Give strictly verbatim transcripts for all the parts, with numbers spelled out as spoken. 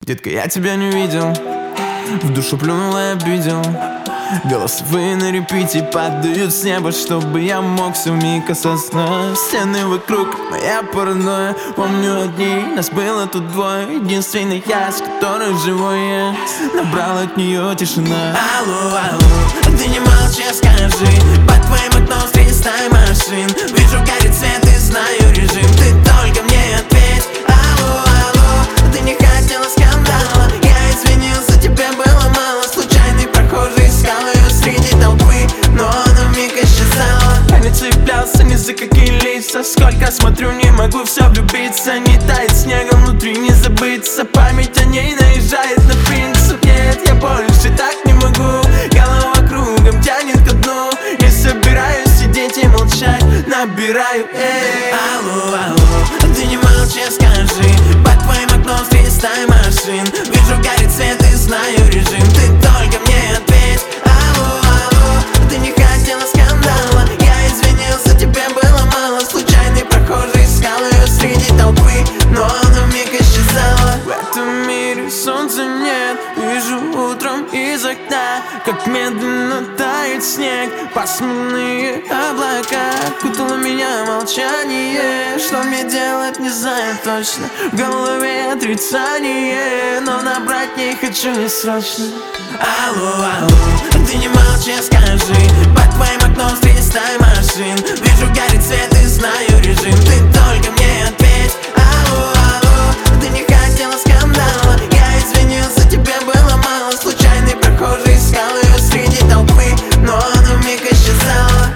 Детка, я тебя не видел, в душу плюнул и обидел. Голосовые на репите падают с неба, чтобы я мог все вмиг осознать. Стены вокруг, моя паранойя. Помню одни, нас было тут двое. Единственный я, с которой живой я. Набрал от нее тишина. Алло, алло, ты не молчи, скажи. Под твоим окном стреляй машин. Вижу, горит свет и знаю режим. Ты только мне ответь. Алло, алло, ты не хотела скандала. Я извинился, тебе было мало. Случайный прохожий искал ее среди толпы, но она вмиг исчезала. Я не цеплялся ни за какие лица. Сколько смотрю, не могу все влюбиться. Не тает снегом внутри, не забыться. Память о ней наезжает на принцип. Нет, я больше так не могу. Голова кругом тянет ко дну. Не собираюсь сидеть и молчать. Набираю, эй. Алло, алло, ты не молчи, скажи. Под твоим окном стреляй машин. Вижу, горит свет и знаю режим. Ты только мне ответь. Алло, алло, ты не хотела скандала. Я извинился, тебе было мало. Случайный прохожий искал ее среди толпы, но она вмиг исчезала. В этом мире солнца нет. Вижу утром из окна, как медленно тает снег. Пасмурные облака окутало меня молчание. Что мне делать, не знаю точно. В голове отрицание, но набрать не хочу не срочно. Алло, алло, ты не молчи, скажи. Под твоим окном стреляй машин. Вижу, горит свет и знаю режим. Ты только мне ответь. Алло, алло, ты не хотела скандала. Я извинился, тебе было мало. Случайный прохожий искал ее среди толпы, но она вмиг исчезала.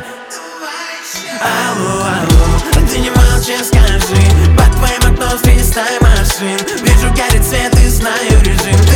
Алло, алло, ты не молчи, скажи. Под твоим окном стреляй машин. Вижу, горит свет и знаю режим.